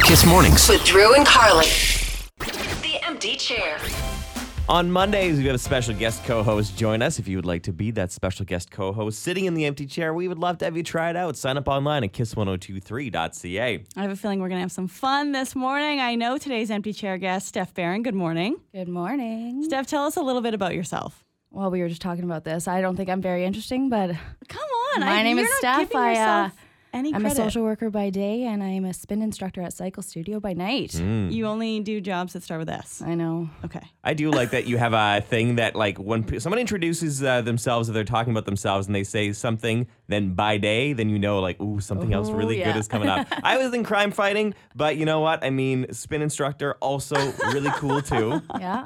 Kiss Mornings. With Drew and Carly. The Empty Chair. On Mondays, we have a special guest co-host join us. If you would like to be that special guest co-host sitting in the empty chair, we would love to have you try it out. Sign up online at kiss1023.ca. I have a feeling we're going to have some fun this morning. I know today's empty chair guest, Steph Barron. Good morning. Good morning. Steph, tell us a little bit about yourself. Well, we were just talking about this. I don't think I'm very interesting, but Come on. my name is you're not Steph. giving yourself any I'm credit. a social worker by day, and I'm a spin instructor at Cycle Studio by night. You only do jobs that start with S. I know. Okay. I do like that you have a thing that, like, when someone introduces themselves, or they're talking about themselves, and they say something, then by day, then you know, like, ooh, something else really good is coming up. I was in crime fighting, but you know what? I mean, spin instructor, also really cool, too. Yeah.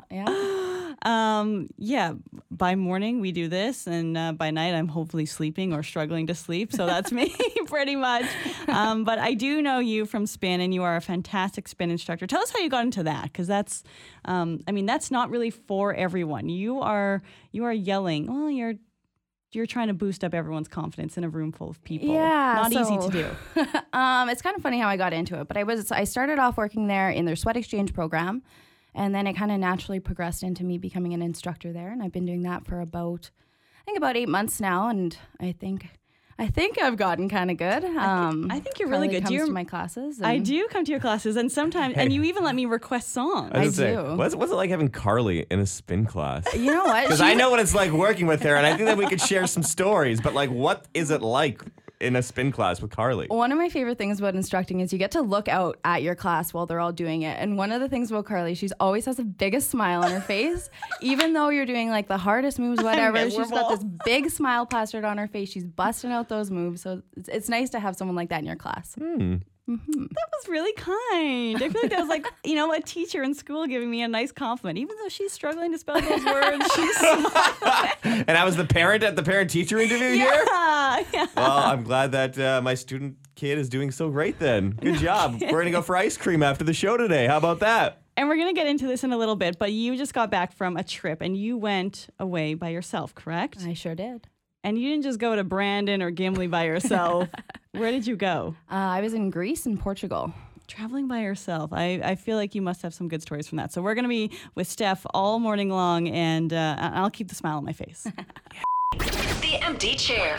Yeah, by morning we do this, and by night I'm hopefully sleeping or struggling to sleep. So that's me pretty much. But I do know you from spin, and you are a fantastic spin instructor. Tell us how you got into that, because that's, that's not really for everyone. You are yelling. Well, you're trying to boost up everyone's confidence in a room full of people. Yeah. Not easy to do. It's kind of funny how I got into it, but I started off working there in their sweat exchange program. And then it kind of naturally progressed into me becoming an instructor there. And I've been doing that for about 8 months now. And I think I've gotten kind of good. I think you're really good. Comes to my classes. I do come to your classes, and sometimes, and you even let me request songs. I was gonna do. say, what's it like having Carly in a spin class? You know what? Because I know what it's like working with her, and I think that we could share some stories. But, like, what is it like in a spin class with Carly? One of my favorite things about instructing is you get to look out at your class while they're all doing it. And one of the things about Carly, she's always has the biggest smile on her face. Even though you're doing like the hardest moves, whatever, she's got this big smile plastered on her face. She's busting out those moves. So it's nice to have someone like that in your class. That was really kind. I feel like that was like, a teacher in school giving me a nice compliment. Even though she's struggling to spell those words, she's smiling. And I was the parent at the parent-teacher interview here? Yeah. Well, I'm glad that my student kid is doing so great then. Good job. We're going to go for ice cream after the show today. How about that? And we're going to get into this in a little bit, but you just got back from a trip and you went away by yourself, correct? I sure did. And you didn't just go to Brandon or Gimli by yourself. Where did you go? I was in Greece and Portugal. Traveling by yourself. I feel like you must have some good stories from that. So we're going to be with Steph all morning long, and I'll keep the smile on my face. The Empty Chair.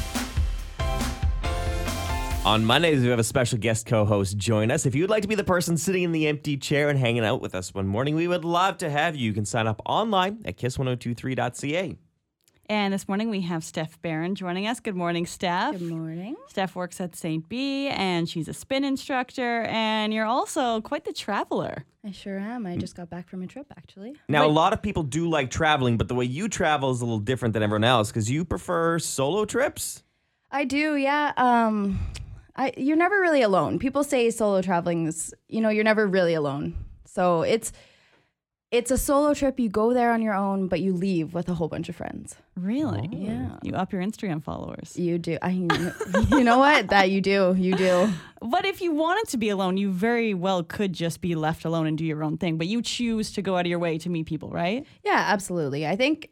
On Mondays, we have a special guest co-host join us. If you'd like to be the person sitting in the empty chair and hanging out with us one morning, we would love to have you. You can sign up online at kiss1023.ca. And this morning we have Steph Barron joining us. Good morning, Steph. Good morning. Steph works at St. B, and she's a spin instructor, and you're also quite the traveler. I sure am. I just got back from a trip, actually. Now, a lot of people do like traveling, but the way you travel is a little different than everyone else because you prefer solo trips? I do, yeah. You're never really alone. People say solo traveling is, you're never really alone. So it's a solo trip. You go there on your own, but you leave with a whole bunch of friends. Really? Oh. Yeah. You up your Instagram followers. You do. You know what? That you do. You do. But if you wanted to be alone, you very well could just be left alone and do your own thing. But you choose to go out of your way to meet people, right? Yeah, absolutely. I think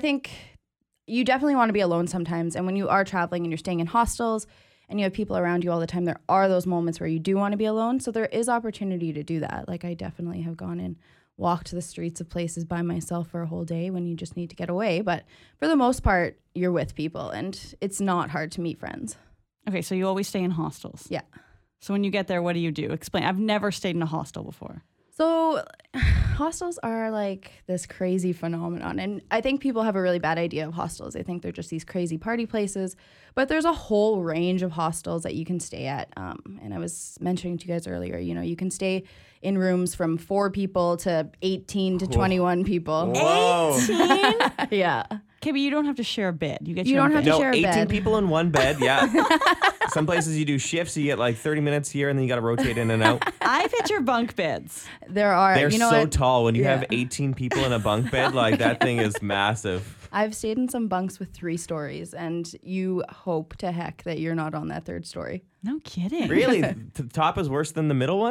you definitely want to be alone sometimes. And when you are traveling and you're staying in hostels and you have people around you all the time, there are those moments where you do want to be alone. So there is opportunity to do that. Like I definitely have gone and walked the streets of places by myself for a whole day when you just need to get away. But for the most part, you're with people and it's not hard to meet friends. Okay, so you always stay in hostels. Yeah. So when you get there, what do you do? Explain. I've never stayed in a hostel before. So hostels are like this crazy phenomenon. And I think people have a really bad idea of hostels. They think they're just these crazy party places. But there's a whole range of hostels that you can stay at. And I was mentioning to you guys earlier, you can stay in rooms from 4 people to 18 to 21 people. Whoa. 18? Yeah. Okay, but you don't have to share a bed. You You don't have to No, share a 18 bed. people in one bed, yeah. Some places you do shifts, you get like 30 minutes here, and then you got to rotate in and out. I picture bunk beds. There are. They're so what? tall. When you Yeah. have 18 people in a bunk bed, like that thing is massive. I've stayed in some bunks with 3 stories, and you hope to heck that you're not on that 3rd story. No kidding. Really? The top is worse than the middle one?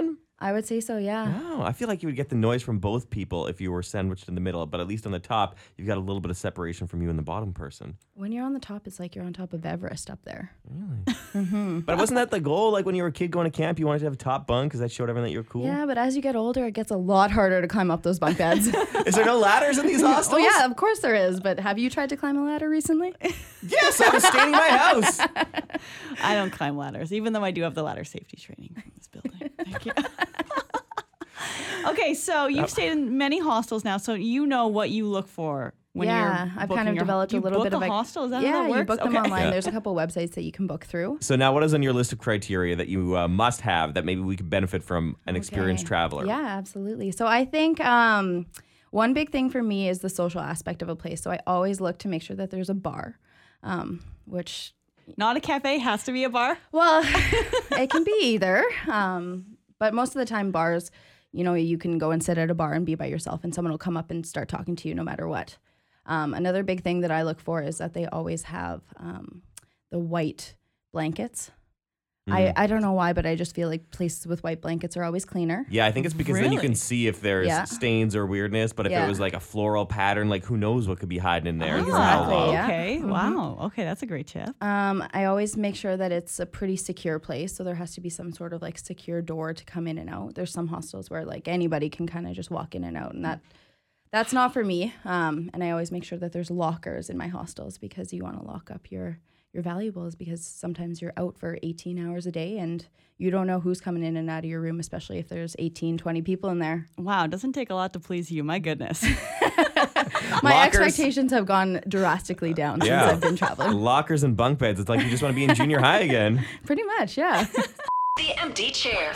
I would say so, yeah. Oh, I feel like you would get the noise from both people if you were sandwiched in the middle, but at least on the top, you've got a little bit of separation from you and the bottom person. When you're on the top, it's like you're on top of Everest up there. Really? But wasn't that the goal? Like when you were a kid going to camp, you wanted to have a top bunk because that showed everyone that you're cool? Yeah, but as you get older, it gets a lot harder to climb up those bunk beds. Is there no ladders in these hostels? Oh, yeah, of course there is. But have you tried to climb a ladder recently? Yes, I was staying in my house. I don't climb ladders, even though I do have the ladder safety training in this building. Thank you. Okay, so you've stayed in many hostels now, so you know what you look for when you're I've kind of booking developed a little bit of a a hostel. Is that how that works? you book them Okay. online. Yeah. There's a couple websites that you can book through. So now what is on your list of criteria that you must have that maybe we could benefit from an experienced traveler? Yeah, absolutely. So I think one big thing for me is the social aspect of a place. So I always look to make sure that there's a bar, which, Not a cafe, has to be a bar. well, it can be either. But most of the time bars, you can go and sit at a bar and be by yourself and someone will come up and start talking to you no matter what. Another big thing that I look for is that they always have the white blankets. I don't know why, but I just feel like places with white blankets are always cleaner. Yeah, I think it's because then you can Really? see if there's Yeah. stains or weirdness, but if it Yeah. was like a floral pattern, like who knows what could be hiding in there. Oh, and how exactly, long. yeah. Okay, wow. Okay, that's a great tip. I always make sure that it's a pretty secure place. So there has to be some sort of like secure door to come in and out. There's some hostels where like anybody can kind of just walk in and out, and that's not for me. And I always make sure that there's lockers in my hostels because you want to lock up your valuables, because sometimes you're out for 18 hours a day and you don't know who's coming in and out of your room, especially if there's 18, 20 people in there. Wow, it doesn't take a lot to please you. My goodness. My Lockers. expectations have gone drastically down since Yeah. I've been traveling. Lockers and bunk beds. It's like you just want to be in junior high again. Pretty much, yeah. The Empty Chair.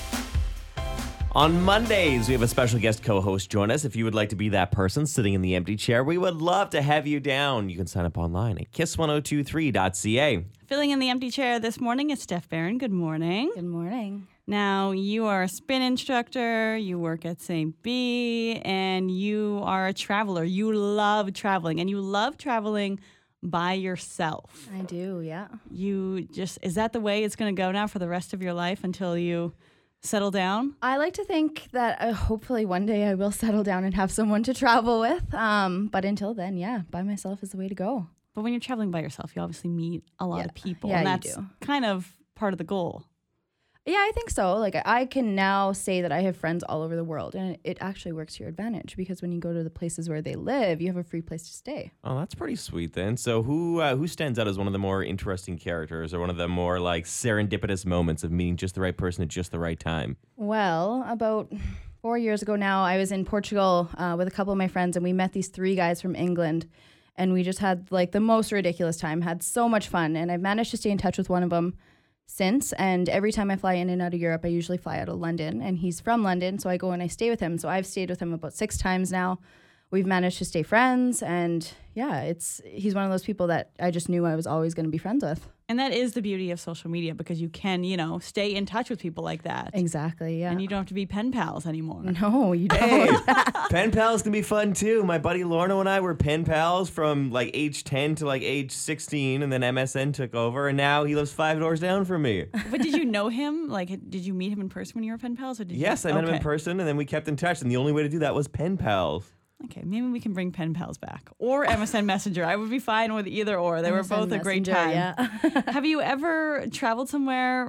On Mondays, we have a special guest co-host join us. If you would like to be that person sitting in the empty chair, we would love to have you down. You can sign up online at kiss1023.ca. Filling in the empty chair this morning is Steph Barron. Good morning. Good morning. Now, you are a spin instructor, you work at St. B, and you are a traveler. You love traveling, and you love traveling by yourself. I do, yeah. Is that the way it's going to go now for the rest of your life until you settle down? I like to think that hopefully one day I will settle down and have someone to travel with. But until then, yeah, by myself is the way to go. But when you're traveling by yourself, you obviously meet a lot Yeah. of people, Yeah, and you that's do. kind of part of the goal. Yeah, I think so. Like I can now say that I have friends all over the world, and it actually works to your advantage because when you go to the places where they live, you have a free place to stay. Oh, that's pretty sweet then. So who stands out as one of the more interesting characters or one of the more like serendipitous moments of meeting just the right person at just the right time? Well, about 4 years ago now, I was in Portugal with a couple of my friends, and we met these 3 guys from England, and we just had like the most ridiculous time, had so much fun, and I've managed to stay in touch with one of them since. And every time I fly in and out of Europe, I usually fly out of London, and he's from London, so I go and I stay with him. So I've stayed with him about 6 times now. We've managed to stay friends, and yeah, he's one of those people that I just knew I was always going to be friends with. And that is the beauty of social media, because you can, stay in touch with people like that. Exactly, yeah. And you don't have to be pen pals anymore. No, you don't. Hey, pen pals can be fun too. My buddy Lorna and I were pen pals from like age 10 to like age 16, and then MSN took over, and now he lives 5 doors down from me. But did you know him? Like, did you meet him in person when you were pen pals? Or did Yes, you? I met him in Okay. person, and then we kept in touch, and the only way to do that was pen pals. Okay, maybe we can bring pen pals back. Or MSN Messenger. I would be fine with either or. They were MSN both a great time. Messenger, yeah. Have you ever traveled somewhere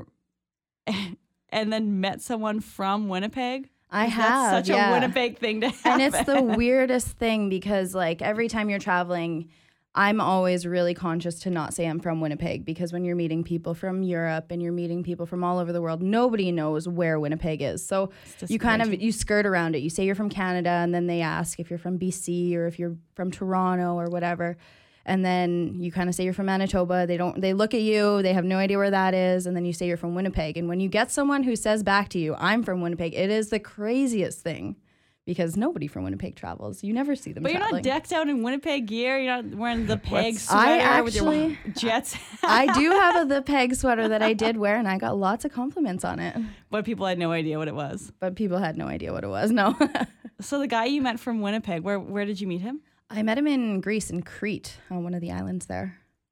and then met someone from Winnipeg? I That's have, such yeah. a Winnipeg thing to happen. And it's the weirdest thing because like every time you're traveling, I'm always really conscious to not say I'm from Winnipeg, because when you're meeting people from Europe and you're meeting people from all over the world, nobody knows where Winnipeg is. So you kind of, you skirt around it. You say you're from Canada, and then they ask if you're from BC or if you're from Toronto or whatever. And then you kind of say you're from Manitoba. They look at you, they have no idea where that is. And then you say you're from Winnipeg. And when you get someone who says back to you, I'm from Winnipeg, it is the craziest thing. Because nobody from Winnipeg travels. You never see them But traveling. you're not decked out in Winnipeg gear. You're not wearing the peg What's- sweater with your Jets. I do have the peg sweater that I did wear, and I got lots of compliments on it. But people had no idea what it was. But people had no idea what it was, no. So the guy you met from Winnipeg, where did you meet him? I met him in Greece, in Crete, on one of the islands there.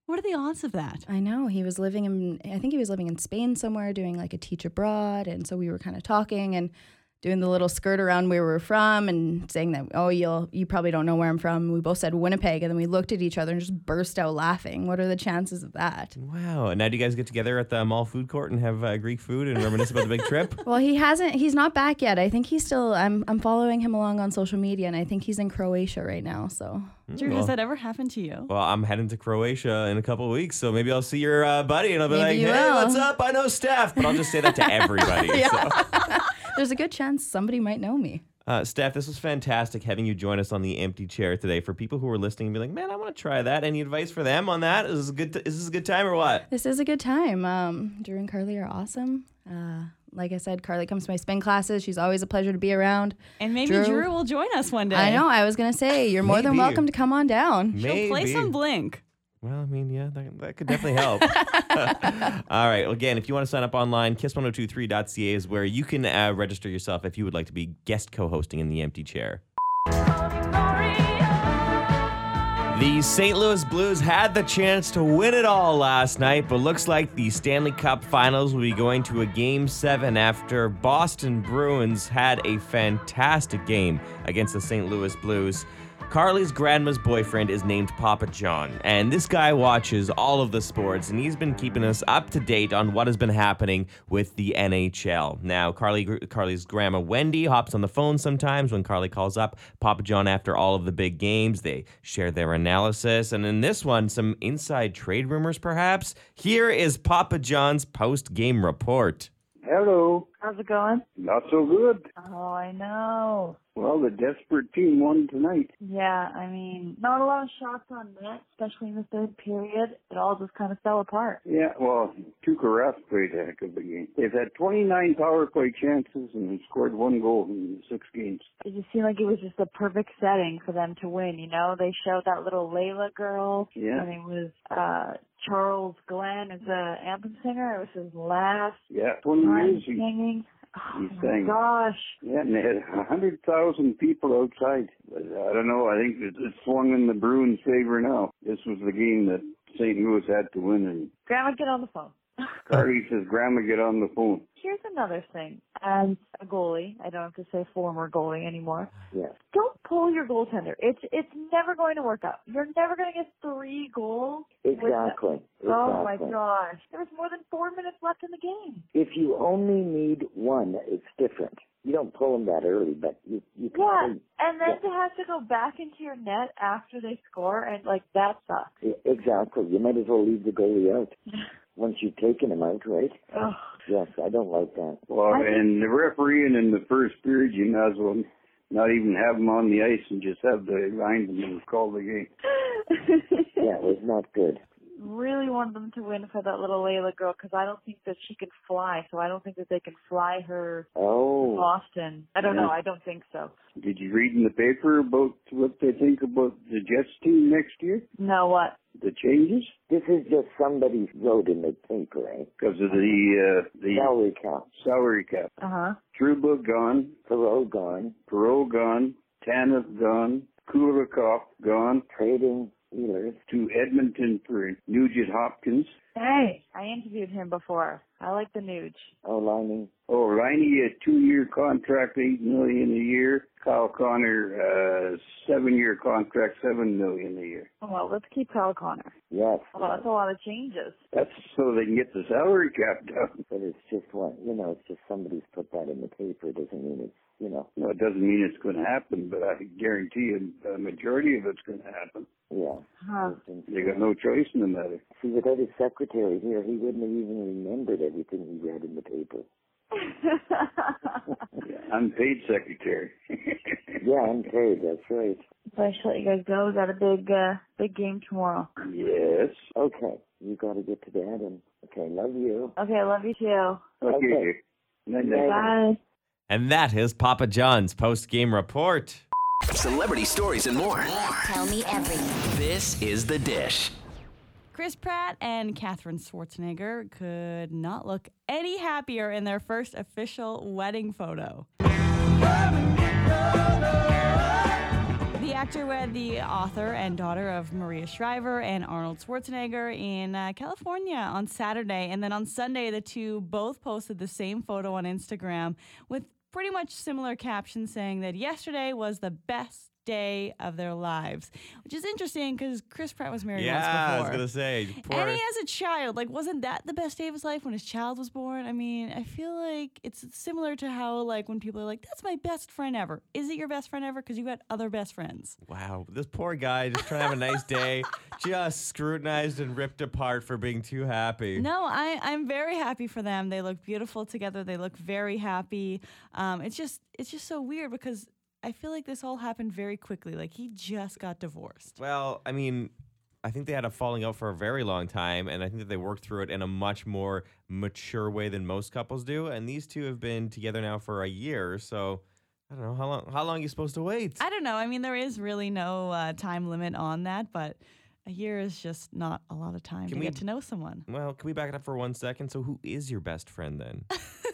What are the odds of that? I know. I think he was living in Spain somewhere doing like a teach abroad. And so we were kind of talking and doing the little skirt around where we were from and saying that, oh, you probably don't know where I'm from. We both said Winnipeg, and then we looked at each other and just burst out laughing. What are the chances of that? Wow. And now do you guys get together at the mall food court and have Greek food and reminisce about the big trip? Well, he's not back yet. I think he's still, I'm following him along on social media, and I think he's in Croatia right now, so. Drew, has that ever happened to you? Well, I'm heading to Croatia in a couple of weeks, so maybe I'll see your buddy and I'll be Maybe you like, hey, will. what's up? I know Steph. But I'll just say that to everybody. So. There's a good chance somebody might know me. Steph, this was fantastic having you join us on the Empty Chair today. For people who are listening and be like, man, I want to try that. Any advice for them on that? Is this a good time or what? This is a good time. Drew and Carly are awesome. Like I said, Carly comes to my spin classes. She's always a pleasure to be around. And maybe Drew will join us one day. I know. I was going to say, you're more than Maybe. welcome to come on down. She'll play some Blink. Well, I mean, yeah, that could definitely help. All right. Well, again, if you want to sign up online, kiss1023.ca is where you can register yourself if you would like to be guest co-hosting in the Empty Chair. The St. Louis Blues had the chance to win it all last night, but looks like the Stanley Cup Finals will be going to a Game 7 after Boston Bruins had a fantastic game against the St. Louis Blues. Carly's grandma's boyfriend is named Papa John, and this guy watches all of the sports, and he's been keeping us up to date on what has been happening with the NHL. Now, Carly's grandma Wendy hops on the phone sometimes when Carly calls up Papa John after all of the big games. They share their analysis, and in this one, some inside trade rumors perhaps. Here is Papa John's post-game report. Hello. How's it going? Not so good. Oh, I know. Well, the desperate team won tonight. Yeah, I mean, not a lot of shots on net, especially in the third period. It all just kind of fell apart. Yeah, well, Tuukka Rask played a heck of a game. They've had 29 power play chances and scored 1 goal in 6 games. It just seemed like it was just the perfect setting for them to win, you know? They showed that little Layla girl. Yeah. Her name was Charles Glenn as the anthem singer. It was his last 20 time years singing. Oh, he my sang. gosh. Yeah, and they had 100,000 people outside. But I don't know, I think it's swung in the Bruins' favor now. This was the game that St. Louis had to win, and Grandma, get on the phone. Carly says, Grandma, get on the phone. Here's another thing. As a goalie, I don't have to say former goalie anymore. Yeah. Don't pull your goaltender. It's never going to work out. You're never going to get 3 goals. Exactly. Oh my gosh. There was more than 4 minutes left in the game. If you only need one, it's different. You don't pull them that early, but you can. Yeah, and then Yeah. to have to go back into your net after they score, and that sucks. Exactly. You might as well leave the goalie out once you've taken him out, right? Ugh. Yes, I don't like that. Well, and the refereeing in the first period, you might as well not even have them on the ice and just have the linesman and call the game. Yeah, it was not good. Really wanted them to win for that little Layla girl because I don't think that she can fly, so I don't think that they can fly her to Oh. Boston. I don't know. I don't think so. Did you read in the paper about what they think about the Jets team next year? No, what? The changes? This is just somebody wrote in the paper, eh? Because of the Salary cap. salary cap. Uh-huh. Trouba gone, Perot gone. Perot gone, Tanev gone, Kulikov gone Trading Wheelers. to Edmonton for Nugent Hopkins. Hey, I interviewed him before. I like the Nuge. Oh, lining. Oh, Riney, a 2-year contract, $8 million a year. Kyle Connor, 7-year contract, $7 million a year. Well, let's keep Kyle Connor. Yes. Well, that's a lot of changes. That's so they can get the salary cap down. But it's just one, it's just somebody's put that in the paper. It doesn't mean it's, No, it doesn't mean it's going to happen, but I guarantee you a majority of it's going to happen. Yeah. Huh. They got no choice in the matter. See, without his secretary here, he wouldn't have even remembered everything he read in the paper. Unpaid secretary. Yeah, unpaid, that's right. So I should let you guys go. We got a big game tomorrow. Yes. Okay, you got to get to bed, and okay, love you. Okay, I love you too. Okay. Night-night. Bye. And that is Papa John's post-game report. Celebrity stories and more. Tell me everything. This is The Dish. Chris Pratt and Katherine Schwarzenegger could not look any happier in their first official wedding photo. The actor wed the author and daughter of Maria Shriver and Arnold Schwarzenegger in California on Saturday. And then on Sunday, the two both posted the same photo on Instagram with pretty much similar captions saying that yesterday was the best day of their lives, which is interesting because Chris Pratt was married once before. I was going to say. And he has a child. Like, wasn't that the best day of his life when his child was born? I mean, I feel like it's similar to how, like, when people are like, that's my best friend ever. Is it your best friend ever? Because you got other best friends. Wow. This poor guy just trying to have a nice day, just scrutinized and ripped apart for being too happy. No, I'm very happy for them. They look beautiful together. They look very happy. It's just so weird because I feel like this all happened very quickly. Like, he just got divorced. Well, I mean, I think they had a falling out for a very long time, and I think that they worked through it in a much more mature way than most couples do. And these two have been together now for a year, so I don't know how long are you supposed to wait? I don't know. I mean, there is really no time limit on that, but a year is just not a lot of time to get to know someone. Well, can we back it up for 1 second? So, who is your best friend then?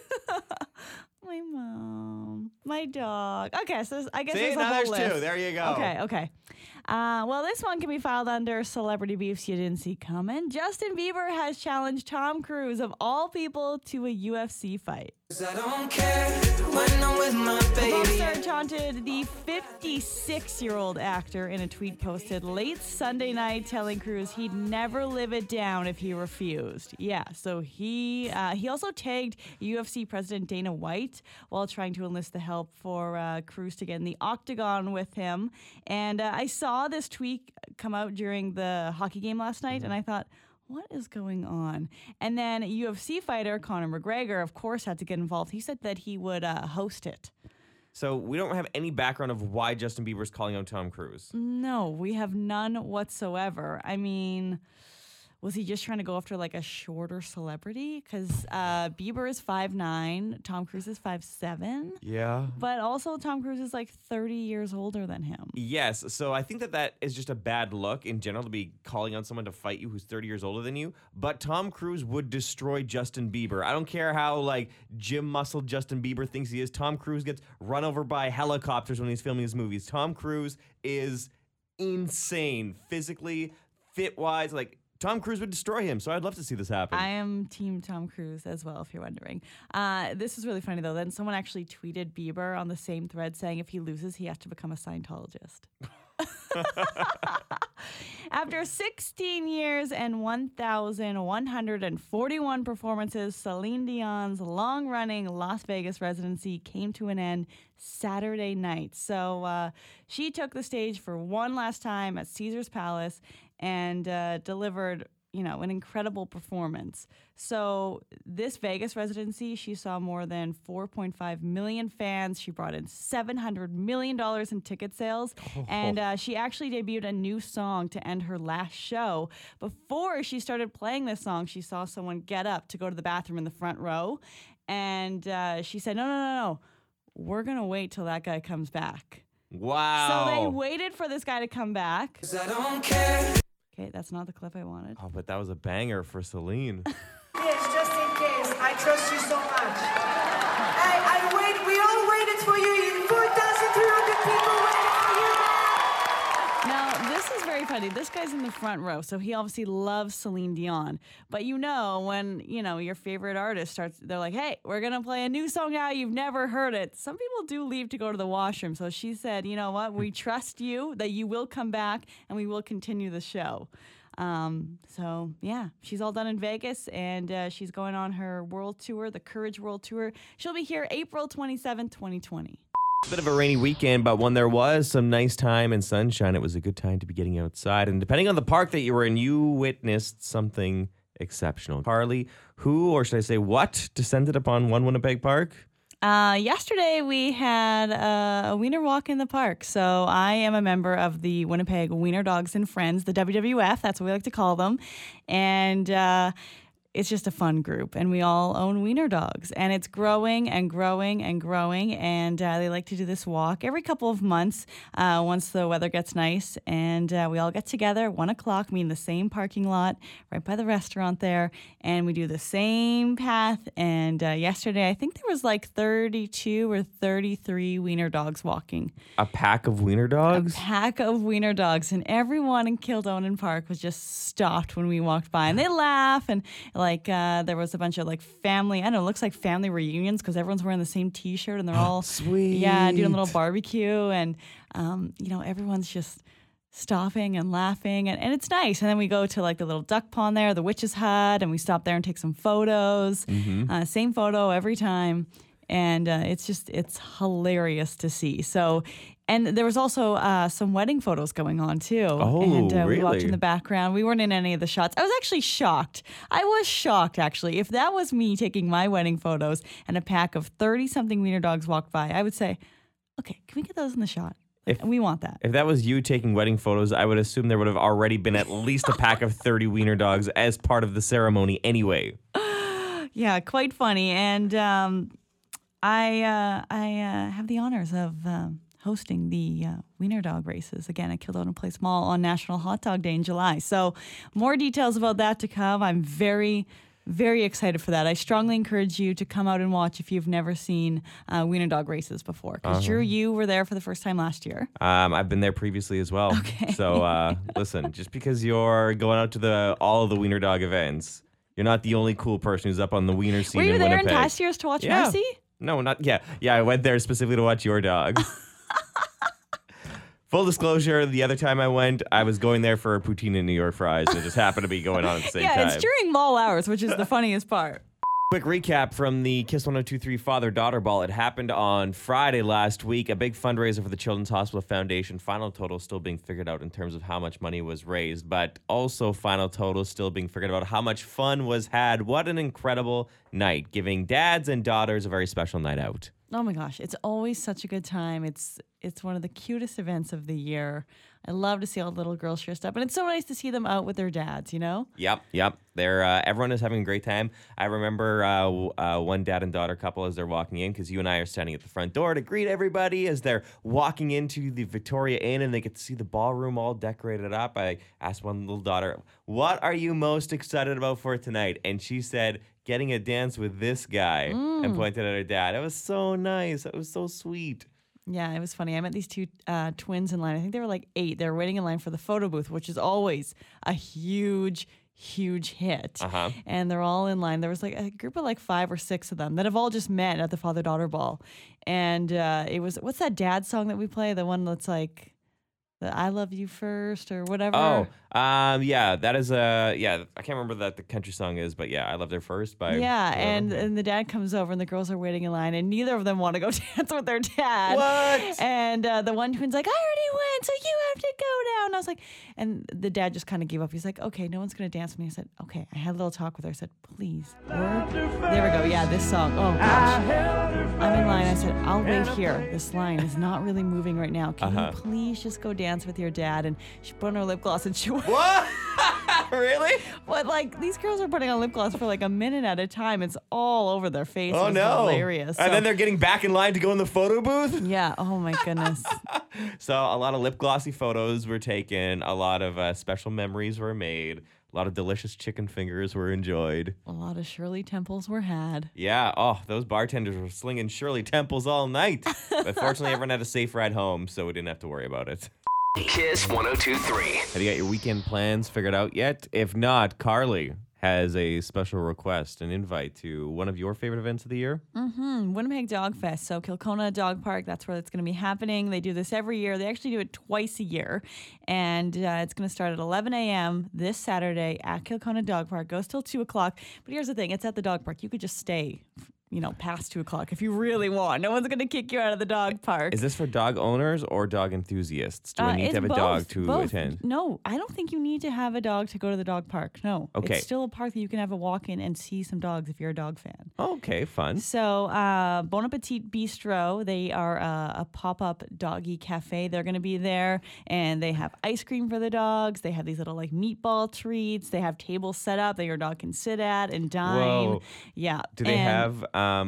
My mom, my dog. Okay, so I guess there's a now whole there's list. two. There you go. Okay. Well, this one can be filed under celebrity beefs you didn't see coming. Justin Bieber has challenged Tom Cruise, of all people, to a UFC fight. I don't care when I'm with my The baby. pop star taunted the 56-year-old actor in a tweet posted late Sunday night, telling Cruise he'd never live it down if he refused. Yeah, so he also tagged UFC President Dana White while trying to enlist the help for Cruise to get in the octagon with him. And I saw this tweet come out during the hockey game last night, and I thought, what is going on? And then UFC fighter Conor McGregor, of course, had to get involved. He said that he would host it. So we don't have any background of why Justin Bieber is calling out Tom Cruise. No, we have none whatsoever. I mean, was he just trying to go after like a shorter celebrity? Because Bieber is 5'9", Tom Cruise is 5'7". Yeah. But also Tom Cruise is like 30 years older than him. Yes, so I think that is just a bad look in general to be calling on someone to fight you who's 30 years older than you. But Tom Cruise would destroy Justin Bieber. I don't care how like gym muscle Justin Bieber thinks he is. Tom Cruise gets run over by helicopters when he's filming his movies. Tom Cruise is insane, physically, fit-wise, like. Tom Cruise would destroy him, so I'd love to see this happen. I am team Tom Cruise as well, if you're wondering. This is really funny, though. Then someone actually tweeted Bieber on the same thread saying if he loses, he has to become a Scientologist. After 16 years and 1,141 performances, Celine Dion's long-running Las Vegas residency came to an end Saturday night. So she took the stage for one last time at Caesars Palace and delivered, an incredible performance. So this Vegas residency, she saw more than 4.5 million fans. She brought in $700 million in ticket sales. And she actually debuted a new song to end her last show. Before she started playing this song, she saw someone get up to go to the bathroom in the front row. And she said, no. We're going to wait till that guy comes back. Wow. So they waited for this guy to come back. 'Cause I don't care. Okay, that's not the clip I wanted. Oh, but that was a banger for Celine. Yes, just in case. I trust you so much. We all waited for you. 4,300 people waited for you. Now, this is very funny. This guy's in the front row, so he obviously loves Celine Dion. But when, your favorite artist starts, they're like, hey, we're going to play a new song now. You've never heard it. Some people do leave to go to the washroom. So she said, you know what? We trust you that you will come back and we will continue the show. So, yeah, she's all done in Vegas, and she's going on her world tour, the Courage World Tour. She'll be here April 27th, 2020. Bit of a rainy weekend, but when there was some nice time and sunshine, it was a good time to be getting outside. And depending on the park that you were in, you witnessed something exceptional. Carly, who, or should I say what, descended upon One Winnipeg Park? Yesterday we had a wiener walk in the park. So I am a member of the Winnipeg Wiener Dogs and Friends, the WWF. That's what we like to call them. And it's just a fun group, and we all own wiener dogs, and it's growing and growing and growing, and they like to do this walk every couple of months once the weather gets nice, and we all get together at 1 o'clock, meet in the same parking lot right by the restaurant there, and we do the same path, and yesterday I think there was like 32 or 33 wiener dogs walking. A pack of wiener dogs? A pack of wiener dogs, and everyone in Kildonan Park was just stopped when we walked by, and they laugh, and like there was a bunch of like family, I don't know, it looks like family reunions because everyone's wearing the same T-shirt and they're all sweet. Yeah, doing a little barbecue, and everyone's just stopping and laughing, and it's nice. And then we go to like the little duck pond there, the witch's hut, and we stop there and take some photos. Same photo every time, and it's hilarious to see. So. And there was also some wedding photos going on, too. Oh, and really? We walked in the background. We weren't in any of the shots. I was actually shocked. I was shocked, actually. If that was me taking my wedding photos and a pack of 30-something wiener dogs walked by, I would say, okay, can we get those in the shot? We want that. If that was you taking wedding photos, I would assume there would have already been at least a pack of 30 wiener dogs as part of the ceremony anyway. Yeah, quite funny. And I have the honors of... hosting the wiener dog races again at Kildonan Place Mall on National Hot Dog Day in July. So more details about that to come. I'm very, very excited for that. I strongly encourage you to come out and watch if you've never seen wiener dog races before. Because Drew, you were there for the first time last year. I've been there previously as well. Okay. So listen, just because you're going out to all of the wiener dog events, you're not the only cool person who's up on the wiener scene in Winnipeg. Were you there in past years to watch Mercy? No, not yeah. Yeah, I went there specifically to watch your dog. Full disclosure, the other time I went, I was going there for a poutine and New York fries, and it just happened to be going on at the same time. Yeah, it's during mall hours, which is the funniest part. Quick recap from the Kiss 102.3 Father-Daughter Ball. It happened on Friday last week, a big fundraiser for the Children's Hospital Foundation. Final total still being figured out in terms of how much money was raised, but also final total still being figured out how much fun was had. What an incredible night, giving dads and daughters a very special night out. Oh my gosh, it's always such a good time. It's one of the cutest events of the year. I love to see all the little girls dressed up, and it's so nice to see them out with their dads, you know? Yep. They're everyone is having a great time. I remember one dad and daughter couple as they're walking in, because you and I are standing at the front door to greet everybody as they're walking into the Victoria Inn, and they get to see the ballroom all decorated up. I asked one little daughter, "What are you most excited about for tonight?" And she said, "Getting a dance with this guy," and pointed at her dad. It was so nice. It was so sweet. Yeah, it was funny. I met these two twins in line. I think they were like 8. They were waiting in line for the photo booth, which is always a huge hit. And they're all in line. There was like a group of like 5 or 6 of them that have all just met at the Father-Daughter Ball. And it was, what's that dad song that we play? The one that's like, the I Love You First or whatever. Oh, yeah, that is I can't remember that the country song is, but yeah, I Love Her First by. Yeah, and the dad comes over and the girls are waiting in line, and neither of them want to go dance with their dad. What? And the one twin's like, I already went, so you have to go now. And I was like, and the dad just kind of gave up. He's like, okay, no one's going to dance with me. I said, okay. I had a little talk with her. I said, please, Lord. There we go. Yeah, this song. Oh, gosh. I'm in line. I said, I'll wait here. This line is not really moving right now. Can you please just go dance with your dad? And she put on her lip gloss and she went. What? Really? But like these girls are putting on lip gloss for like a minute at a time. It's all over their face. Oh, it's no. hilarious. And then they're getting back in line to go in the photo booth? Yeah. Oh, my goodness. So a lot of lip glossy photos were taken. A lot of special memories were made. A lot of delicious chicken fingers were enjoyed. A lot of Shirley Temples were had. Yeah. Oh, those bartenders were slinging Shirley Temples all night. But fortunately, everyone had a safe ride home, so we didn't have to worry about it. Kiss 102.3. Have you got your weekend plans figured out yet? If not, Carly has a special request, an invite to one of your favorite events of the year. Winnipeg Dog Fest. So Kilkona Dog Park, that's where it's going to be happening. They do this every year. They actually do it twice a year. And it's going to start at 11 a.m. this Saturday at Kilkona Dog Park. Goes till 2 o'clock. But here's the thing. It's at the dog park. You could just stay past 2:00 if you really want. No one's going to kick you out of the dog park. Is this for dog owners or dog enthusiasts? Do I need to have a dog to attend? No, I don't think you need to have a dog to go to the dog park. No. Okay. It's still a park that you can have a walk in and see some dogs if you're a dog fan. Okay, fun. So Bon Appetit Bistro, they are a pop-up doggy cafe. They're going to be there, and they have ice cream for the dogs. They have these little meatball treats. They have tables set up that your dog can sit at and dine. Whoa. Yeah. Do they have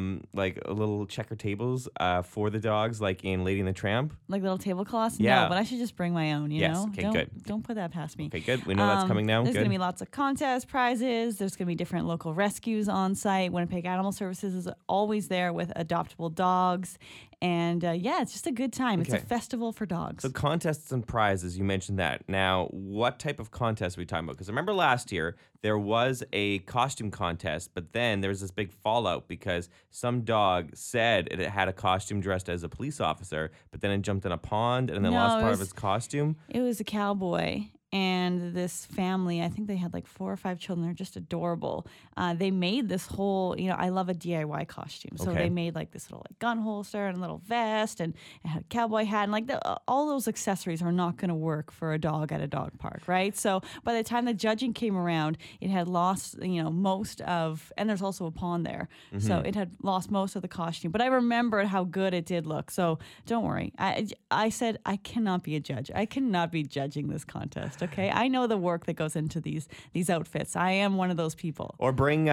little checker tables for the dogs, like in Lady and the Tramp? Like little tablecloths? Yeah. No, but I should just bring my own, you know? Okay, good. Don't put that past me. Okay, good. We know that's coming now. There's Good. going to be lots of contest prizes. There's going to be different local rescues on site. Winnipeg Animal Services is always there with adoptable dogs. And it's just a good time. It's a festival for dogs. So contests and prizes, you mentioned that. Now, what type of contest are we talking about? Because I remember last year there was a costume contest, but then there was this big fallout because some dog said it had a costume dressed as a police officer, but then it jumped in a pond and then lost part of its costume. It was a cowboy. And this family, I think they had 4 or 5 children. They're just adorable. They made this whole, I love a DIY costume. So they made this little gun holster and a little vest and it had a cowboy hat. And all those accessories are not going to work for a dog at a dog park, right? So by the time the judging came around, it had lost, most of, and there's also a pond there. Mm-hmm. So it had lost most of the costume. But I remembered how good it did look. So don't worry. I said I cannot be a judge. I cannot be judging this contest. Okay, I know the work that goes into these outfits. I am one of those people. Or bring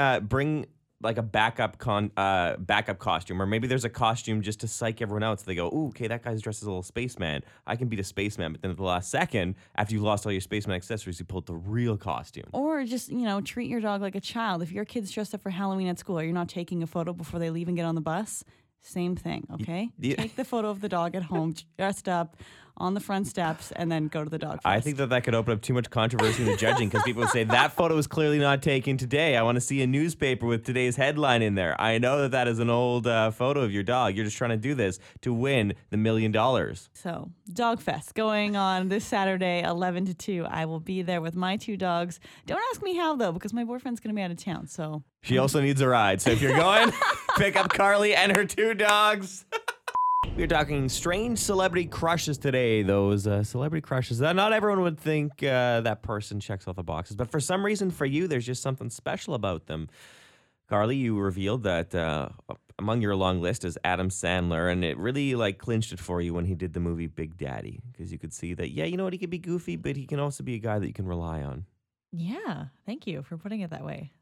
like a backup costume, or maybe there's a costume just to psych everyone out. So they go, "Ooh, okay, that guy's dressed as a little spaceman. I can beat a spaceman." But then at the last second, after you lost all your spaceman accessories, you pulled the real costume. Or just treat your dog like a child. If your kid's dressed up for Halloween at school, are you not taking a photo before they leave and get on the bus? Same thing, okay? Take the photo of the dog at home, dressed up on the front steps, and then go to the dog fest. I think that could open up too much controversy in the judging because people would say, that photo was clearly not taken today. I want to see a newspaper with today's headline in there. I know that is an old photo of your dog. You're just trying to do this to win the $1 million. So, Dog Fest going on this Saturday, 11 to 2. I will be there with my 2 dogs. Don't ask me how, though, because my boyfriend's going to be out of town, so... She also needs a ride. So if you're going, pick up Carly and her 2 dogs. We're talking strange celebrity crushes today. Those celebrity crushes that not everyone would think that person checks all the boxes. But for some reason, for you, there's just something special about them. Carly, you revealed that among your long list is Adam Sandler. And it really clinched it for you when he did the movie Big Daddy. Because you could see that, he could be goofy, but he can also be a guy that you can rely on. Yeah, thank you for putting it that way.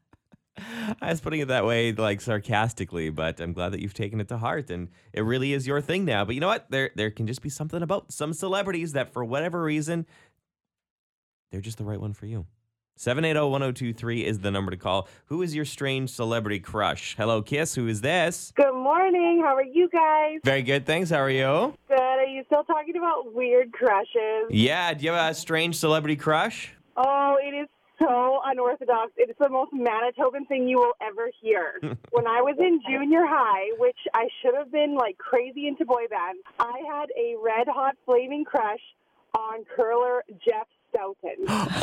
I was putting it that way, sarcastically, but I'm glad that you've taken it to heart, and it really is your thing now. But you know what? There can just be something about some celebrities that, for whatever reason, they're just the right one for you. 780-1023 is the number to call. Who is your strange celebrity crush? Hello, Kiss. Who is this? Good morning. How are you guys? Very good, thanks. How are you? Good. Are you still talking about weird crushes? Yeah. Do you have a strange celebrity crush? Oh, it is so unorthodox. It's the most Manitoban thing you will ever hear. When I was in junior high, which I should have been crazy into boy bands, I had a red hot flaming crush on curler Jeff Stoughton.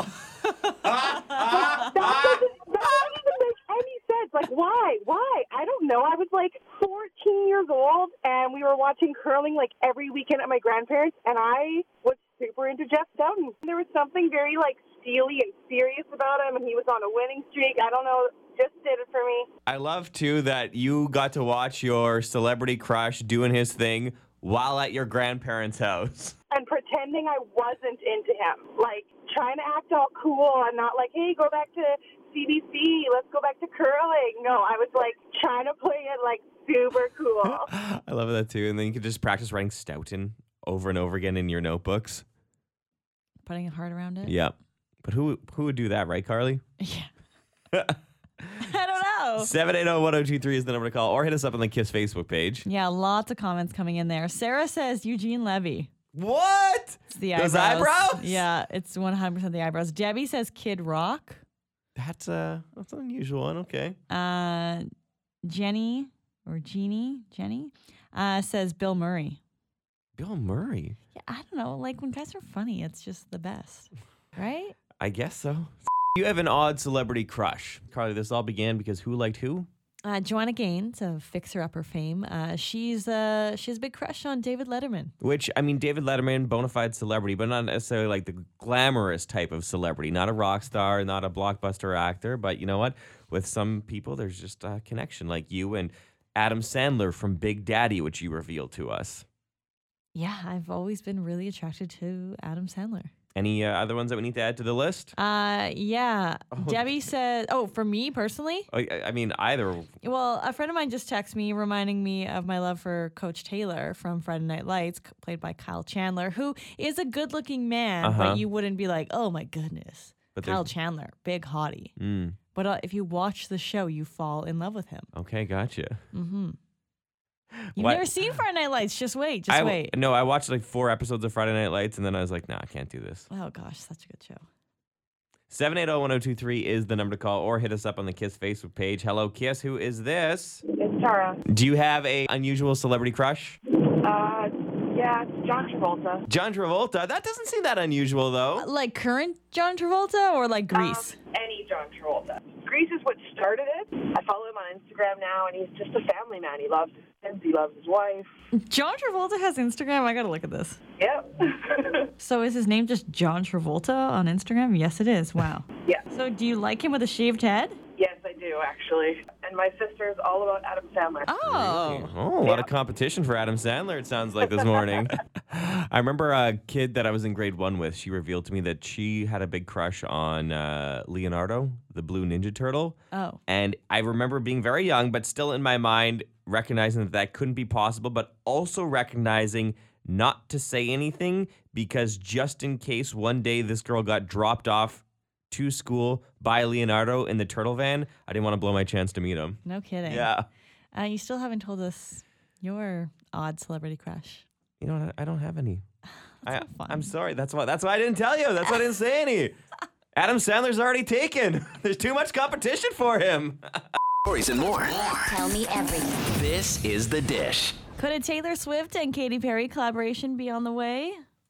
that doesn't even make any sense. Why? I don't know. I was 14 years old, and we were watching curling every weekend at my grandparents', and I was super into Jeff Stoughton. There was something very steely and serious about him, and he was on a winning streak. I don't know, just did it for me. I love too that you got to watch your celebrity crush doing his thing while at your grandparents' house. And pretending I wasn't into him. Trying to act all cool and not hey, go back to CBC, let's go back to curling. No, I was trying to play it super cool. I love that too. And then you could just practice writing Stoughton over and over again in your notebooks. Putting a heart around it? Yep. But who would do that, right, Carly? Yeah. I don't know. 780-1023 is the number to call, or hit us up on the Kiss Facebook page. Yeah, lots of comments coming in there. Sarah says Eugene Levy. What? It's the eyebrows. Those eyebrows? Yeah, it's 100% the eyebrows. Debbie says Kid Rock. That's an unusual one. Okay. Jenny says Bill Murray. Bill Murray? Yeah, I don't know. When guys are funny, it's just the best, right? I guess so. You have an odd celebrity crush. Carly, this all began because who liked who? Joanna Gaines of Fixer Upper fame. She has a big crush on David Letterman. Which, I mean, David Letterman, bona fide celebrity, but not necessarily like the glamorous type of celebrity. Not a rock star, not a blockbuster actor. But you know what? With some people, there's just a connection, like you and Adam Sandler from Big Daddy, which you revealed to us. Yeah, I've always been really attracted to Adam Sandler. Any other ones that we need to add to the list? Yeah. Debbie says, for me personally? I mean, either. Well, a friend of mine just texted me reminding me of my love for Coach Taylor from Friday Night Lights, played by Kyle Chandler, who is a good-looking man, but you wouldn't be like, oh my goodness. But Kyle Chandler, big hottie. But if you watch the show, you fall in love with him. Okay, gotcha. Mm-hmm. You've never seen Friday Night Lights. Just wait. Wait. No, I watched like 4 episodes of Friday Night Lights, and then I was like, nah, I can't do this. Oh, gosh, such a good show. 780-1023 is the number to call, or hit us up on the KISS Facebook page. Hello, KISS. Who is this? It's Tara. Do you have a unusual celebrity crush? Yeah, it's John Travolta. John Travolta? That doesn't seem that unusual, though. Like current John Travolta or like Grease? Any John Travolta. Grease is what started it. I follow him on Instagram now, and he's just a family man. He loves his kids. He loves his wife. John Travolta has Instagram? I gotta look at this. Yep. So is his name just John Travolta on Instagram? Yes, it is. Wow. Yeah. So do you like him with a shaved head? Yes, I do, actually. And my sister's all about Adam Sandler. Oh. Oh, a lot of competition for Adam Sandler, it sounds like, this morning. I remember a kid that I was in grade 1 with. She revealed to me that she had a big crush on Leonardo, the blue Ninja Turtle. Oh. And I remember being very young, but still in my mind, recognizing that that couldn't be possible, but also recognizing not to say anything because just in case one day this girl got dropped off to school by Leonardo in the turtle van, I didn't want to blow my chance to meet him. No kidding. Yeah. You still haven't told us your odd celebrity crush. You know, I don't have any. That's not fun. I'm sorry. That's why I didn't tell you. That's why I didn't say any. Adam Sandler's already taken. There's too much competition for him. Stories and more. Tell me everything. This is The Dish. Could a Taylor Swift and Katy Perry collaboration be on the way?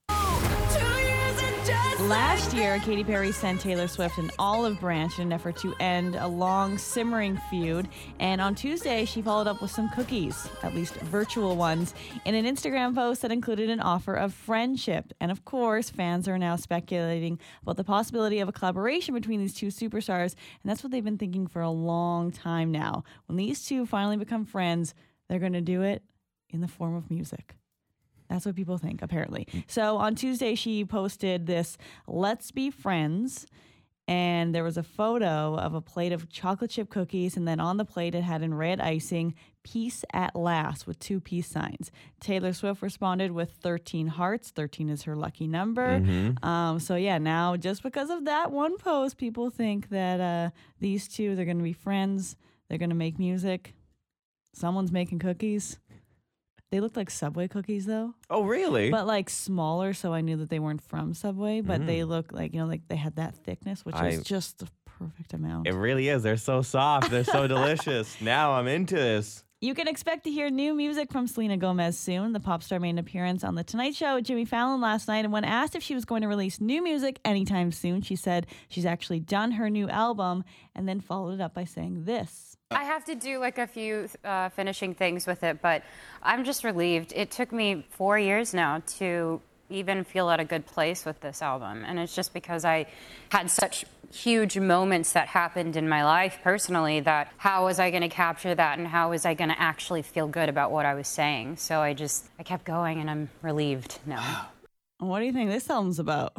Last year, Katy Perry sent Taylor Swift an olive branch in an effort to end a long, simmering feud. And on Tuesday, she followed up with some cookies, at least virtual ones, in an Instagram post that included an offer of friendship. And of course, fans are now speculating about the possibility of a collaboration between these two superstars. And that's what they've been thinking for a long time now. When these two finally become friends, they're going to do it in the form of music. That's what people think, apparently. So on Tuesday, she posted this, "Let's be friends." And there was a photo of a plate of chocolate chip cookies. And then on the plate, it had in red icing, "Peace at last," with 2 peace signs. Taylor Swift responded with 13 hearts. 13 is her lucky number. So yeah, now just because of that one post, people think that these two, they're going to be friends. They're going to make music. Someone's making cookies. They looked like Subway cookies, though. Oh, really? But like smaller, so I knew that they weren't from Subway. But they look like, like they had that thickness, which is just the perfect amount. It really is. They're so soft. They're so delicious. Now I'm into this. You can expect to hear new music from Selena Gomez soon. The pop star made an appearance on The Tonight Show with Jimmy Fallon last night. And when asked if she was going to release new music anytime soon, she said she's actually done her new album and then followed it up by saying this. I have to do like a few finishing things with it, but I'm just relieved. It took me 4 years now to even feel at a good place with this album. And it's just because I had such huge moments that happened in my life personally that how was I going to capture that and how was I going to actually feel good about what I was saying? So I kept going and I'm relieved now. What do you think this album's about?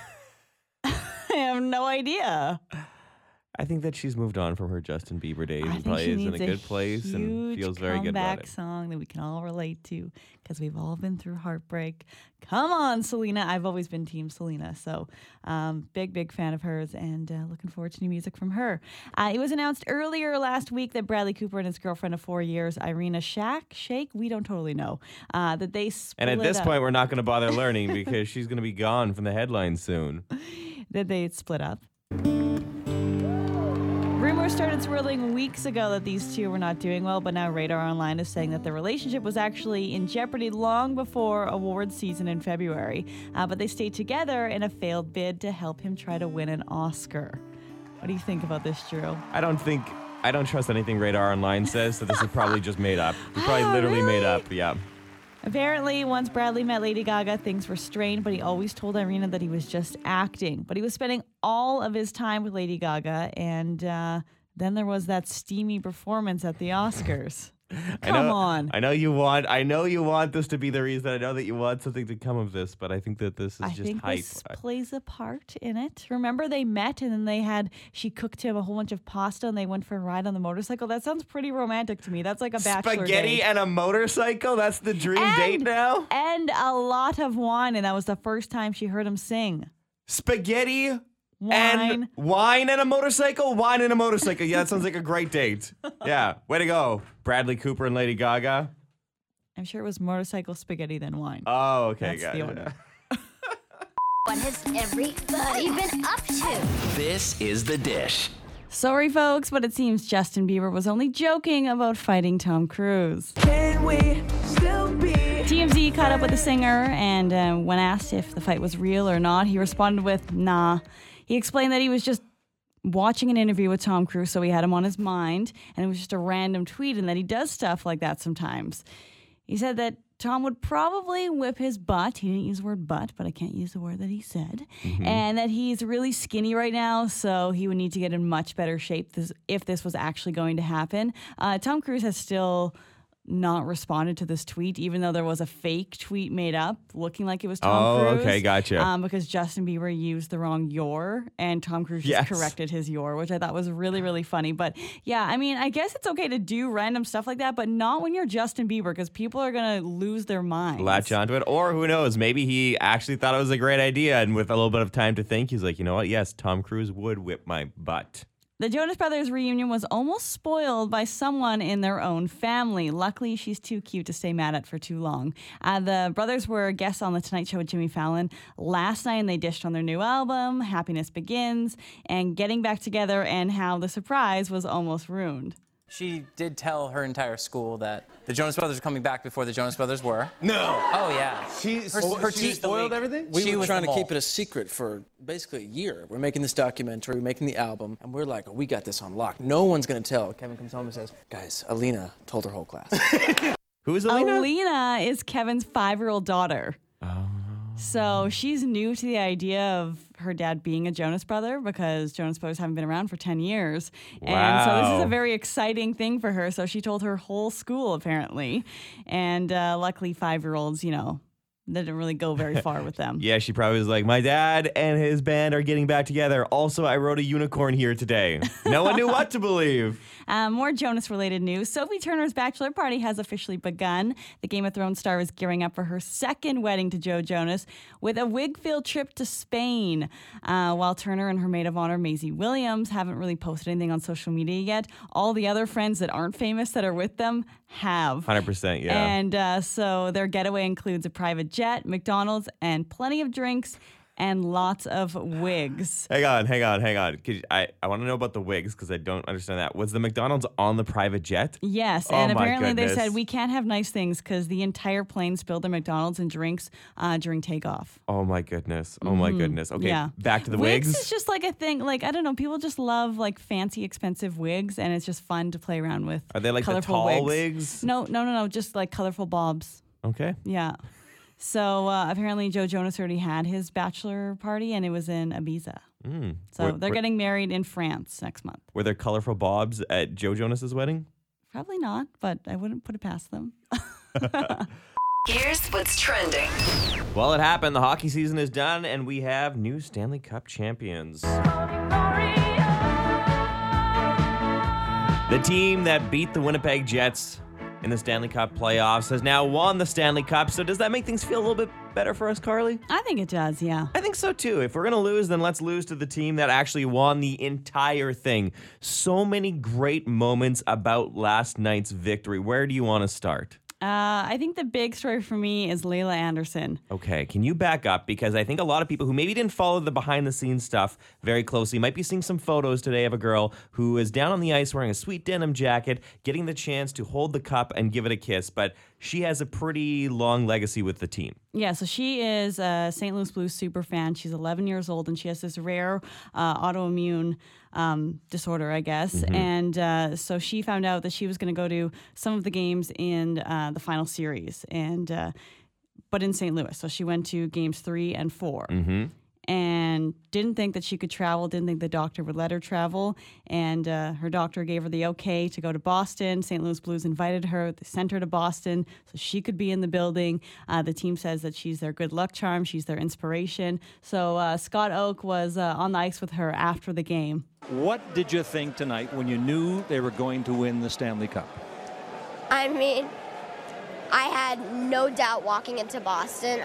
I have no idea. I think that she's moved on from her Justin Bieber days and probably is in a good place and feels very good about it. Song that we can all relate to because we've all been through heartbreak. Come on, Selena. I've always been Team Selena. So big fan of hers and looking forward to new music from her. It was announced earlier last week that Bradley Cooper and his girlfriend of 4 years, Irina Shayk, we don't totally know, that they split up. And at this point, we're not going to bother learning because she's going to be gone from the headlines soon. That they split up. Rumors started swirling weeks ago that these two were not doing well, but now Radar Online is saying that their relationship was actually in jeopardy long before awards season in February. But they stayed together in a failed bid to help him try to win an Oscar. What do you think about this, Drew? I don't think I don't trust anything Radar Online says, so this is probably just made up. It's probably literally made up. Yeah. Apparently, once Bradley met Lady Gaga, things were strained, but he always told Irina that he was just acting. But he was spending all of his time with Lady Gaga, and then there was that steamy performance at the Oscars. Come on. I know you want this to be the reason. I know that you want something to come of this, but I think that this is just hype. I think this plays a part in it. Remember, they met and then she cooked him a whole bunch of pasta and they went for a ride on the motorcycle. That sounds pretty romantic to me. That's like a bachelor Spaghetti date. and a motorcycle? That's the dream date now? And a lot of wine, and that was the first time she heard him sing. Spaghetti? Wine. And wine and a motorcycle? Wine and a motorcycle. Yeah, that sounds like a great date. Yeah, way to go. Bradley Cooper and Lady Gaga. I'm sure it was motorcycle, spaghetti, then wine. Oh, okay. That's the order. What has everybody been up to? This is The Dish. Sorry, folks, but it seems Justin Bieber was only joking about fighting Tom Cruise. Can we still be? TMZ caught up with the singer, and when asked if the fight was real or not, he responded with, nah. He explained that he was just watching an interview with Tom Cruise, so he had him on his mind, and it was just a random tweet, and that he does stuff like that sometimes. He said that Tom would probably whip his butt. He didn't use the word butt, but I can't use the word that he said. Mm-hmm. And that he's really skinny right now, so he would need to get in much better shape if this was actually going to happen. Tom Cruise has still not responded to this tweet, even though there was a fake tweet made up looking like it was Tom Cruise. Oh, okay, gotcha. Because Justin Bieber used the wrong your, and Tom Cruise just corrected his your, which I thought was really, really funny. But yeah, I mean, I guess it's okay to do random stuff like that, but not when you're Justin Bieber, because people are going to lose their minds. Latch onto it. Or who knows, maybe he actually thought it was a great idea, and with a little bit of time to think, he's like, you know what? Yes, Tom Cruise would whip my butt. The Jonas Brothers reunion was almost spoiled by someone in their own family. Luckily, she's too cute to stay mad at for too long. The brothers were guests on The Tonight Show with Jimmy Fallon last night, and they dished on their new album, Happiness Begins, and getting back together, and how the surprise was almost ruined. She did tell her entire school that the Jonas Brothers are coming back before the Jonas Brothers were. No. Oh, yeah. She spoiled everything? We were trying to keep it a secret for basically a year. We're making this documentary, we're making the album, and we're like, oh, we got this on lock. No one's going to tell. Kevin comes home and says, guys, Alina told her whole class. Who is Alina? Alina is Kevin's 5-year-old daughter. Oh. So she's new to the idea of her dad being a Jonas Brother, because Jonas Brothers haven't been around for 10 years. Wow. And so this is a very exciting thing for her. So she told her whole school, apparently. And luckily, 5-year-olds, they didn't really go very far with them. Yeah, she probably was like, my dad and his band are getting back together. Also, I rode a unicorn here today. No one knew what to believe. More Jonas-related news. Sophie Turner's bachelor party has officially begun. The Game of Thrones star is gearing up for her second wedding to Joe Jonas with a wig-filled trip to Spain. While Turner and her maid of honor, Maisie Williams, haven't really posted anything on social media yet, all the other friends that aren't famous that are with them have. 100%, yeah. And so their getaway includes a private jet, McDonald's, and plenty of drinks, and lots of wigs. Hang on. I want to know about the wigs, because I don't understand that. Was the McDonald's on the private jet? Yes, and apparently they said we can't have nice things because the entire plane spilled their McDonald's and drinks during takeoff. Oh my goodness. Okay, yeah. Back to the wigs. Wigs is just like a thing. Like, I don't know, people just love like fancy, expensive wigs, and it's just fun to play around with. Are they like the tall wigs? No, just like colorful bobs. Okay. Yeah. So apparently Joe Jonas already had his bachelor party, and it was in Ibiza. So they're getting married in France next month. Were there colorful bobs at Joe Jonas's wedding? Probably not, but I wouldn't put it past them. Here's what's trending. Well, it happened. The hockey season is done, and we have new Stanley Cup champions. The team that beat the Winnipeg Jets in the Stanley Cup playoffs has now won the Stanley Cup. So does that make things feel a little bit better for us, Carly? I think it does, yeah. I think so too. If we're going to lose, then let's lose to the team that actually won the entire thing. So many great moments about last night's victory. Where do you want to start? I think the big story for me is Layla Anderson. Okay, can you back up? Because I think a lot of people who maybe didn't follow the behind-the-scenes stuff very closely might be seeing some photos today of a girl who is down on the ice wearing a sweet denim jacket, getting the chance to hold the cup and give it a kiss, but she has a pretty long legacy with the team. Yeah, so she is a St. Louis Blues super fan. She's 11 years old, and she has this rare autoimmune disorder, I guess. And so she found out that she was going to go to some of the games in the final series, but in St. Louis. So she went to games 3 and 4. And didn't think that she could travel, didn't think the doctor would let her travel. And her doctor gave her the okay to go to Boston. St. Louis Blues invited her. They sent her to Boston so she could be in the building. The team says that she's their good luck charm. She's their inspiration. So Scott Oake was on the ice with her after the game. What did you think tonight when you knew they were going to win the Stanley Cup? I mean, I had no doubt walking into Boston.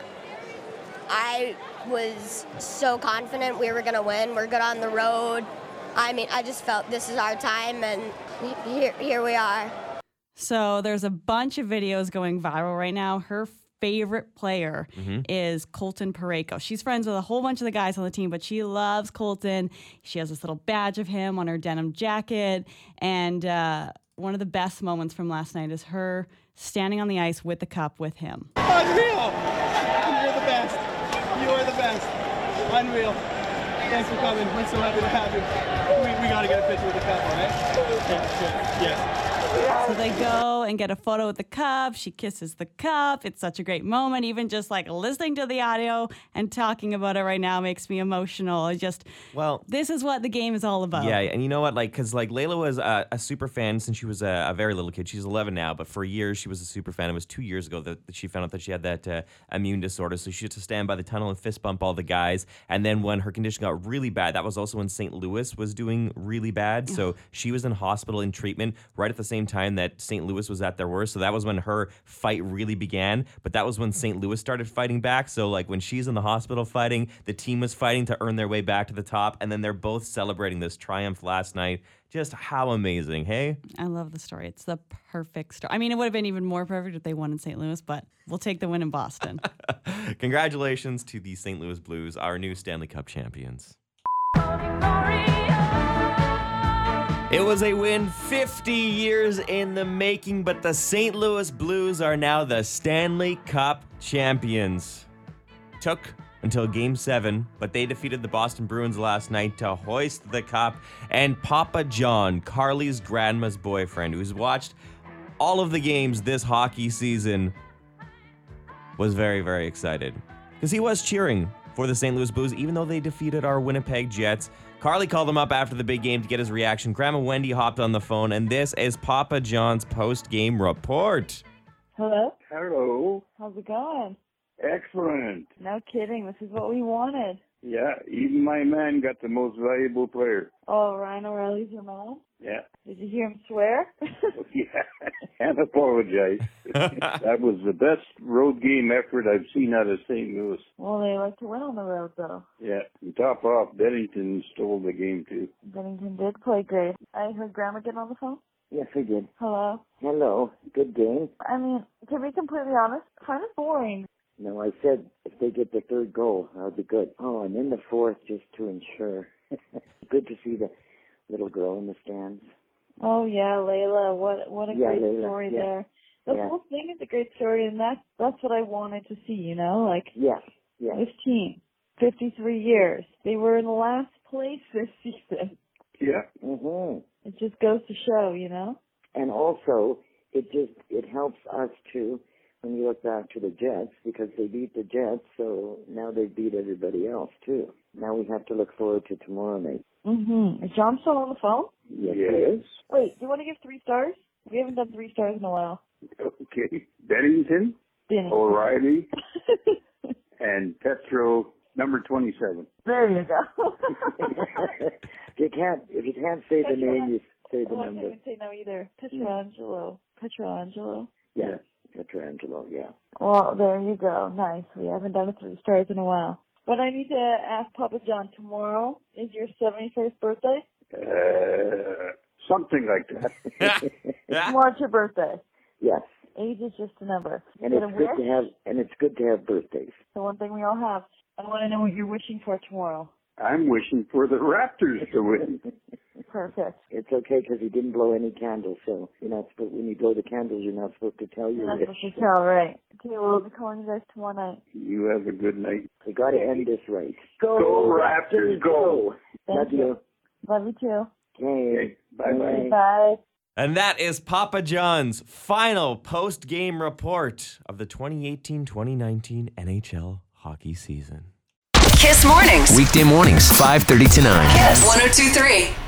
I was so confident we were going to win. We're good on the road. I mean, I just felt this is our time, and here we are. So there's a bunch of videos going viral right now. Her favorite player is Colton Parayko. She's friends with a whole bunch of the guys on the team, but she loves Colton. She has this little badge of him on her denim jacket. And one of the best moments from last night is her standing on the ice with the cup with him. Unreal! You're the best. You are the best. Unreal. Thanks for coming. We're so happy to have you. We got to get a picture with the cup, all right? Yeah. So they go and get a photo with the cup. She kisses the cup. It's such a great moment. Even just like listening to the audio and talking about it right now makes me emotional. This is what the game is all about. Yeah, and you know what? Because Layla was a super fan since she was a very little kid. She's 11 now, but for years she was a super fan. It was 2 years ago that she found out that she had that immune disorder. So she had to stand by the tunnel and fist bump all the guys. And then when her condition got really bad, that was also when St. Louis was doing really bad. So she was in hospital in treatment right at the same time that St. Louis was at their worst. So that was when her fight really began. But that was when St. Louis started fighting back. So like when she's in the hospital fighting, the team was fighting to earn their way back to the top. And then they're both celebrating this triumph last night. Just how amazing, hey? I love the story. It's the perfect story. I mean, it would have been even more perfect if they won in St. Louis, but we'll take the win in Boston. Congratulations to the St. Louis Blues, our new Stanley Cup champions. It was a win 50 years in the making, but the St. Louis Blues are now the Stanley Cup champions. Took until Game 7, but they defeated the Boston Bruins last night to hoist the cup. And Papa John, Carly's grandma's boyfriend, who's watched all of the games this hockey season, was very, very excited. Because he was cheering for the St. Louis Blues, even though they defeated our Winnipeg Jets. Carly called him up after the big game to get his reaction. Grandma Wendy hopped on the phone, and this is Papa John's post-game report. Hello? Hello. How's it going? Excellent. No kidding. This is what we wanted. Yeah, even my man got the most valuable player. Oh, Ryan O'Reilly's your man? Yeah. Did you hear him swear? Yeah, and apologize. That was the best road game effort I've seen out of St. Louis. Well, they like to win on the road, though. Yeah, and top off, Bennington stole the game, too. Bennington did play great. I heard Grandma get on the phone. Yes, I did. Hello? Hello. Good game. I mean, to be completely honest, kind of boring. No, I said if they get the third goal, that'll be good. Oh, and then the fourth just to ensure. Good to see the little girl in the stands. Oh, yeah, Layla. What a great Layla, story there. The whole thing is a great story, and that's what I wanted to see, you know? Like, yes. This team, 53 years. They were in last place this season. Yeah. Mm-hmm. It just goes to show, you know? And also, it helps us, too, when you look back to the Jets, because they beat the Jets, so now they beat everybody else, too. Now we have to look forward to tomorrow night. Mm-hmm. Is John still on the phone? Yes, he is. Wait, do you want to give 3 stars? We haven't done 3 stars in a while. Okay. Bennington. O'Reilly, and Petro, number 27. There you go. If you can't say the name, you say the number. I can't say no either. Petrangelo. Yeah, Petrangelo, yeah. Well, there you go. Nice. We haven't done a 3 stars in a while. But I need to ask Papa John, tomorrow is your 71st birthday? Something like that. Tomorrow's your birthday. Yes. Age is just a number. And it's good to have birthdays. The one thing we all have. I want to know what you're wishing for tomorrow. I'm wishing for the Raptors to win. Perfect. It's okay because he didn't blow any candles, so you're not supposed. When you blow the candles, you're not supposed to tell your wish. You're not supposed to tell, right? Okay, we'll be calling you guys tomorrow night. You have a good night. We got to end this right. Go Raptors, go! Thank you. Love you too. Okay. Bye-bye. Bye. And that is Papa John's final post-game report of the 2018-2019 NHL hockey season. Kiss Mornings. Weekday mornings, 5:30 to 9. Kiss 102.3.